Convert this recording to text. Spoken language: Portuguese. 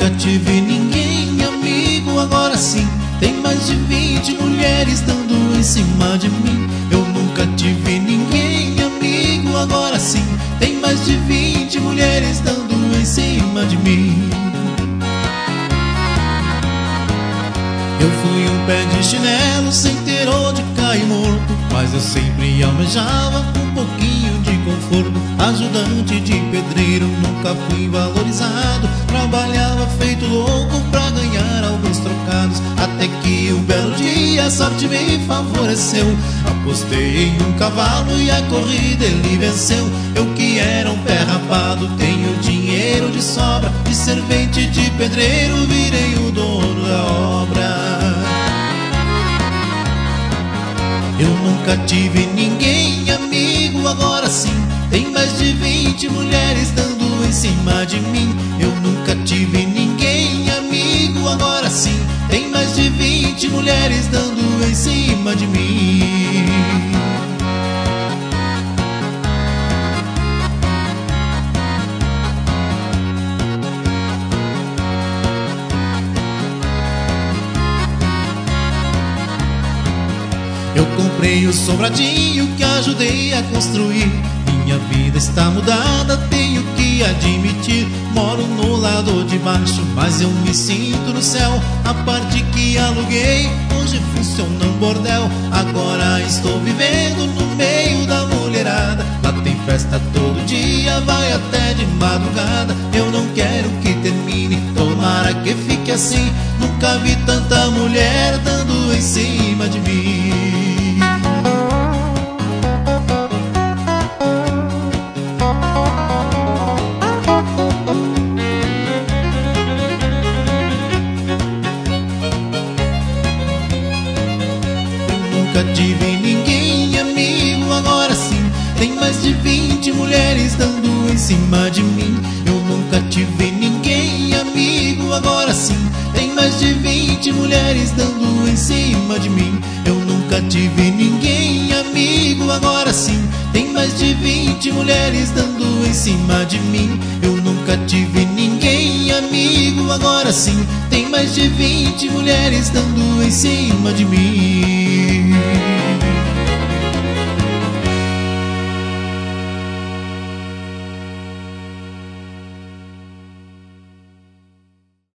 nunca tive ninguém amigo, agora sim tem mais de 20 mulheres dando em cima de mim. Eu nunca tive ninguém amigo, agora sim tem mais de 20 mulheres dando em cima de mim. Eu fui um pé de chinelo sem ter onde cair morto, mas eu sempre almejava um pouquinho de conforto. Ajudante de pedreiro, nunca fui valorizado, trabalhava feito louco pra ganhar alguns trocados. Até que um belo dia a sorte me favoreceu, apostei em um cavalo e a corrida ele venceu. Eu que era um pé rapado, tenho dinheiro de sobra, de servente de pedreiro virei o dono da obra. Eu nunca tive ninguém amigo, agora sim tem mais de 20 mulheres dando em cima de mim. Eu nunca tive ninguém amigo, agora sim tem mais de 20 mulheres dando em cima de mim. Eu comprei o sobradinho que ajudei a construir. Minha vida está mudada, tenho que admitir. Moro no lado de baixo, mas eu me sinto no céu. A parte que aluguei hoje funciona um bordel. Agora estou vivendo no meio da mulherada. Lá tem festa todo dia, vai até de madrugada. Eu não quero que termine, tomara que fique assim. Nunca vi tanta mulher dando em cima de mim. Nunca tive ninguém amigo, agora sim tem mais de 20 mulheres dando em cima de mim. Eu nunca tive ninguém amigo, agora sim tem mais de 20 mulheres dando em cima de mim. Eu nunca tive ninguém amigo, agora sim tem mais de 20 mulheres dando em cima de mim. Eu nunca tive ninguém amigo, agora sim tem mais de 20 mulheres dando em cima de mim.